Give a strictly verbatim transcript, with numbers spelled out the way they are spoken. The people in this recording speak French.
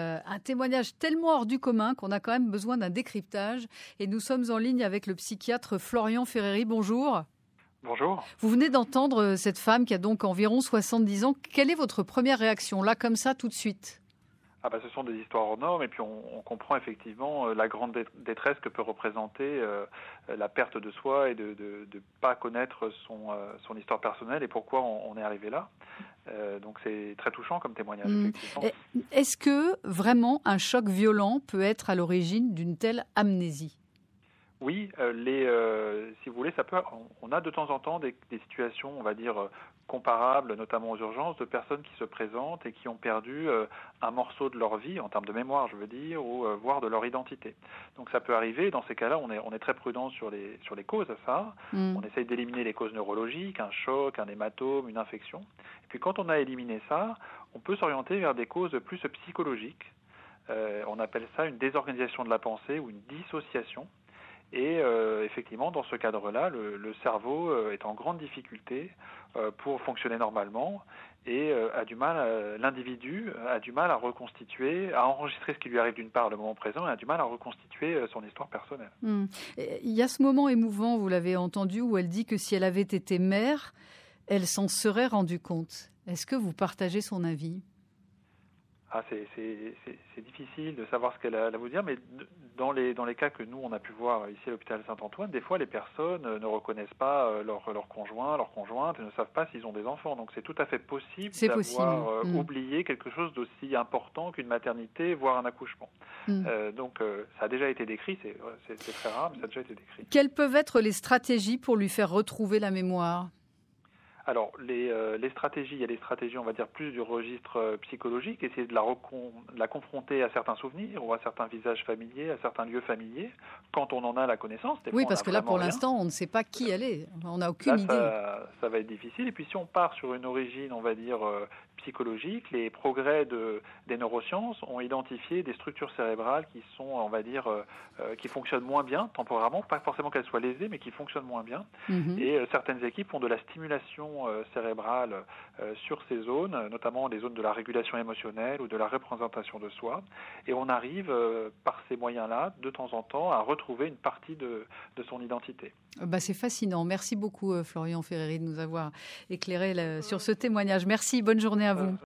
euh, un témoignage tellement hors du commun qu'on a quand même besoin d'un décryptage. Et nous sommes en ligne avec le psychiatre Florian Ferreri. Bonjour. Bonjour. Vous venez d'entendre cette femme qui a donc environ soixante-dix ans. Quelle est votre première réaction, là, comme ça, tout de suite ? Ah bah, ce sont des histoires hors normes et puis on, on comprend effectivement euh, la grande détresse que peut représenter euh, la perte de soi et de ne pas connaître son, euh, son histoire personnelle et pourquoi on, on est arrivé là. Euh, donc c'est très touchant comme témoignage, mmh. effectivement. Est-ce que vraiment un choc violent peut être à l'origine d'une telle amnésie ? Oui, euh, les, euh, si vous voulez, ça peut. On a de temps en temps des, des situations, on va dire, comparables, notamment aux urgences, de personnes qui se présentent et qui ont perdu euh, un morceau de leur vie, en termes de mémoire, je veux dire, ou euh, voire de leur identité. Donc ça peut arriver. Dans ces cas-là, on est, on est très prudent sur les, sur les causes à ça. Mm. On essaye d'éliminer les causes neurologiques, un choc, un hématome, une infection. Et puis quand on a éliminé ça, on peut s'orienter vers des causes plus psychologiques. Euh, on appelle ça une désorganisation de la pensée ou une dissociation. Et euh, effectivement, dans ce cadre-là, le, le cerveau euh, est en grande difficulté euh, pour fonctionner normalement et euh, a du mal, à, l'individu a du mal à reconstituer, à enregistrer ce qui lui arrive d'une part le moment présent et a du mal à reconstituer euh, son histoire personnelle. Mmh. Il y a ce moment émouvant, vous l'avez entendu, où elle dit que si elle avait été mère, elle s'en serait rendue compte. Est-ce que vous partagez son avis ? Ah, c'est, c'est, c'est, c'est difficile de savoir ce qu'elle a à vous dire, mais dans les, dans les cas que nous, on a pu voir ici à l'hôpital Saint-Antoine, des fois, les personnes ne reconnaissent pas leur, leur conjoint, leur conjointe, et ne savent pas s'ils ont des enfants. Donc, c'est tout à fait possible c'est d'avoir possible. Mmh. oublié quelque chose d'aussi important qu'une maternité, voire un accouchement. Mmh. Euh, donc, euh, ça a déjà été décrit, c'est, c'est, c'est très rare, mais ça a déjà été décrit. Quelles peuvent être les stratégies pour lui faire retrouver la mémoire ? Alors, les, euh, les stratégies, il y a des stratégies, on va dire, plus du registre euh, psychologique, essayer de la, recon, de la confronter à certains souvenirs ou à certains visages familiers, à certains lieux familiers, quand on en a la connaissance. Des oui, fois, parce que là, pour rien. l'instant, on ne sait pas qui elle est. On n'a aucune là, idée. Ça, ça va être difficile. Et puis, si on part sur une origine, on va dire, euh, psychologique, les progrès de, des neurosciences ont identifié des structures cérébrales qui sont, on va dire, euh, euh, qui fonctionnent moins bien temporairement, pas forcément qu'elles soient lésées, mais qui fonctionnent moins bien. Mm-hmm. Et euh, certaines équipes font de la stimulation euh, cérébrale euh, sur ces zones, notamment les zones de la régulation émotionnelle ou de la représentation de soi. Et on arrive, euh, par ces moyens-là, de temps en temps, à retrouver une partie de, de son identité. Bah, c'est fascinant. Merci beaucoup, Florian Ferreri, de nous avoir éclairé là, sur ce témoignage. Merci, bonne journée à vous.